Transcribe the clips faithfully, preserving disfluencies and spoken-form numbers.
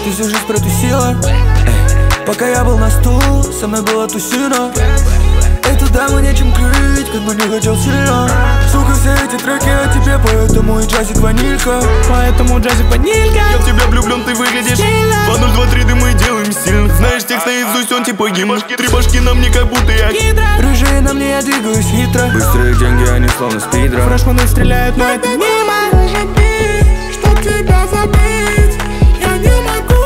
ты всю жизнь протусила. Эй, пока я был на стул, со мной была тусина. Эту даму нечем крыть, как бы не хотел сильно. Сука, все эти треки о тебе, поэтому и джазик ванилька. Поэтому джазик ванилька. Я в тебя влюблен, ты выглядишь два ноль два три, да мы делаем стильно. Знаешь текст наизусть, он типа гимн. Три башки на мне, как будто я рыжие на мне, я двигаюсь хитро. Быстрые деньги, они словно спидра. Фрешманы стреляют, но это мимо. Может быть, чтоб тебя забыть, я не могу.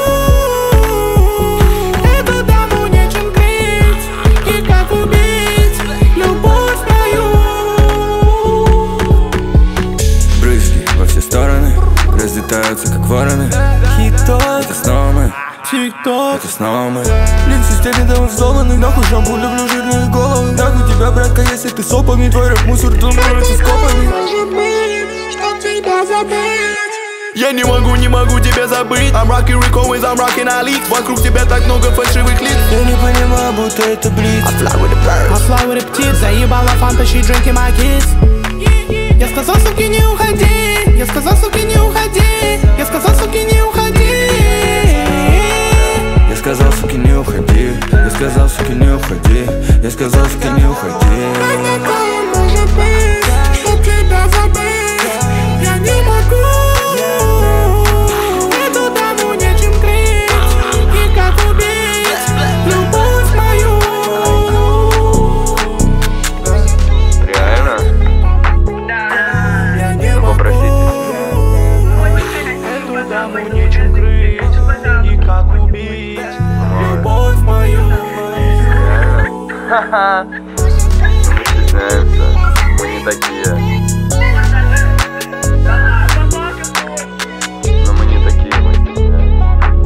Эту даму нечем крыть, и как убить любовь мою. Брызги во все стороны разлетаются, как вороны. Хит-ток, это снова мы. Тик-ток, это снова мы. Блин, системе давно взломаны. Нахуй шампу, люблю жирные головы. Нахуй тебя, братка, если ты с опами. Твой рэп-мусор думается с копами. Может быть, чтоб тебя забыть. Я не могу, не могу тебя забыть. I'm rocking Rick Owens, I'm rocking Ali. Вокруг тебя так много фальшивых лиц. Я не понимаю, будто это блиц. I fly with the birds. I fly with the птиц. Заебала фанта, she drinking my kids. Я сказал, суки, не уходи. Я сказал, суки, не уходи. Я сказал, суки, не уходи. Я сказал, суки, не уходи. Я сказал, суки, не уходи. Я сказал, суки, не уходи. Как такое может быть, чтоб тебя забыть, я не могу. Эту даму нечем крыть, и как убить любовь мою. Реально? Я не Ну, могу. попросите. Эту даму нечем крыть, и как убить любовь мою. Ха-ха. Мы стесняемся. Мы не такие. Но мы не такие, мы стесняемся.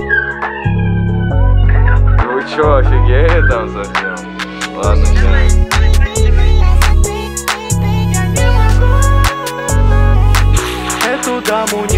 Ну вы чё, офигели там совсем? Ладно, сейчас. Эту даму